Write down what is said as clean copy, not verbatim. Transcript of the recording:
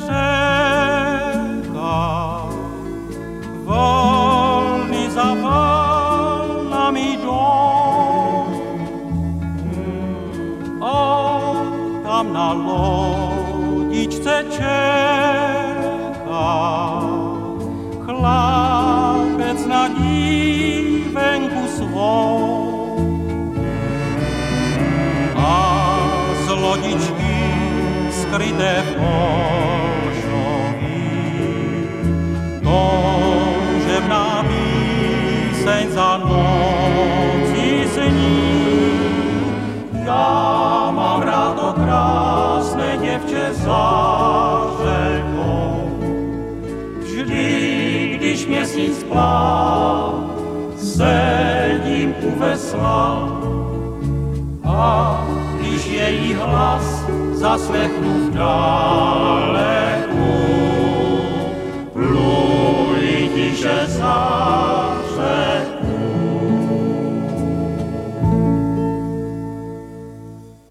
čeká. Vlny za vlnami dom, a tam na lodičce čeká chlapec na dívenku svou. A z lodičky skryté v polšoví toužebná píseň za noci zní. Ja mám rád to krásne devče za řekou. Vždy, když měsíc plá, sedím u vesla, a když její hlas zaslechnu v dál.